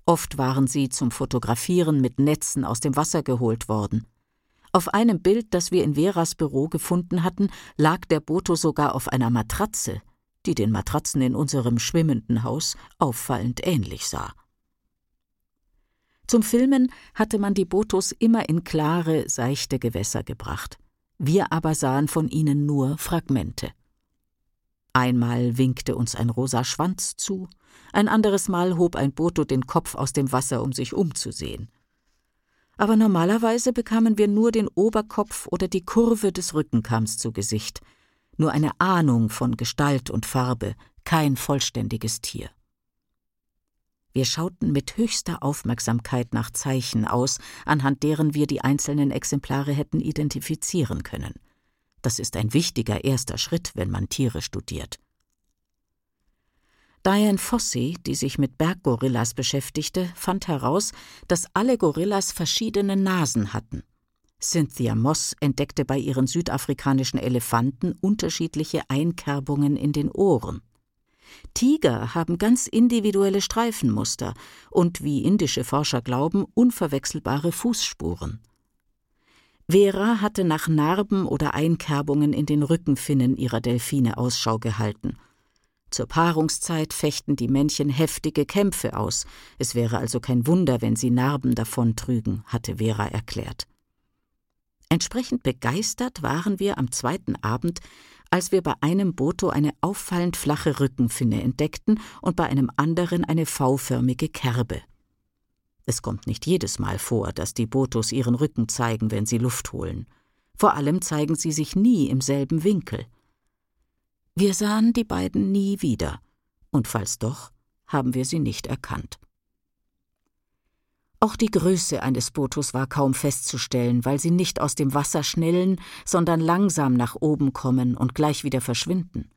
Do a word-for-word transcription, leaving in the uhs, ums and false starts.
Oft waren sie zum Fotografieren mit Netzen aus dem Wasser geholt worden. Auf einem Bild, das wir in Veras Büro gefunden hatten, lag der Boto sogar auf einer Matratze, die den Matratzen in unserem schwimmenden Haus auffallend ähnlich sah. Zum Filmen hatte man die Botos immer in klare, seichte Gewässer gebracht. Wir aber sahen von ihnen nur Fragmente. Einmal winkte uns ein rosa Schwanz zu, ein anderes Mal hob ein Boto den Kopf aus dem Wasser, um sich umzusehen. Aber normalerweise bekamen wir nur den Oberkopf oder die Kurve des Rückenkamms zu Gesicht, nur eine Ahnung von Gestalt und Farbe, kein vollständiges Tier. Wir schauten mit höchster Aufmerksamkeit nach Zeichen aus, anhand deren wir die einzelnen Exemplare hätten identifizieren können. Das ist ein wichtiger erster Schritt, wenn man Tiere studiert. Diane Fossey, die sich mit Berggorillas beschäftigte, fand heraus, dass alle Gorillas verschiedene Nasen hatten. Cynthia Moss entdeckte bei ihren südafrikanischen Elefanten unterschiedliche Einkerbungen in den Ohren. Tiger haben ganz individuelle Streifenmuster und, wie indische Forscher glauben, unverwechselbare Fußspuren. Vera hatte nach Narben oder Einkerbungen in den Rückenfinnen ihrer Delfine Ausschau gehalten. Zur Paarungszeit fechten die Männchen heftige Kämpfe aus. Es wäre also kein Wunder, wenn sie Narben davontrügen, hatte Vera erklärt. Entsprechend begeistert waren wir am zweiten Abend, als wir bei einem Boto eine auffallend flache Rückenfinne entdeckten und bei einem anderen eine V-förmige Kerbe. Es kommt nicht jedes Mal vor, dass die Botos ihren Rücken zeigen, wenn sie Luft holen. Vor allem zeigen sie sich nie im selben Winkel. Wir sahen die beiden nie wieder, und falls doch, haben wir sie nicht erkannt. Auch die Größe eines Botos war kaum festzustellen, weil sie nicht aus dem Wasser schnellen, sondern langsam nach oben kommen und gleich wieder verschwinden.